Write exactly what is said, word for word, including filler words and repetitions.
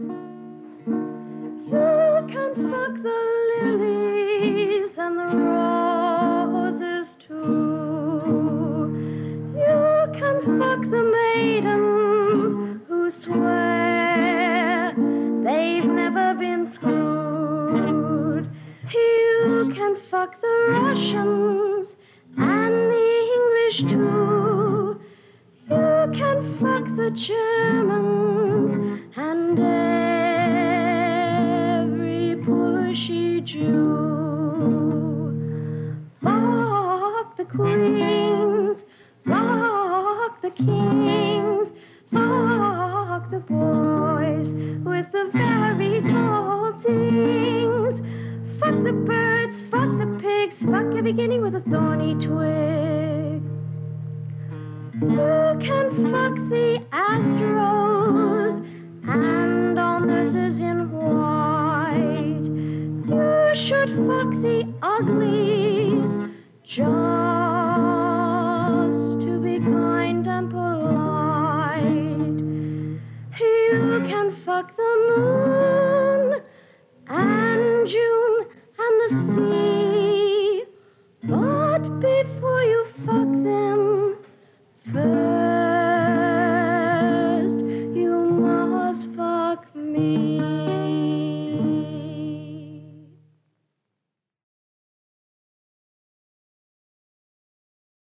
You can fuck the lilies and the roses too. You can fuck the maidens who swear they've never been screwed. You can fuck the Russians and the English too. You can fuck the Germans and every pushy Jew. Fuck the queens, fuck the kings, fuck the boys with the very small things. Fuck the birds, fuck the pigs, fuck every guinea with a thorny twig. You can fuck the Astros and all nurses in white. You should fuck the uglies just to be kind and polite. You can fuck the moon and June and the sea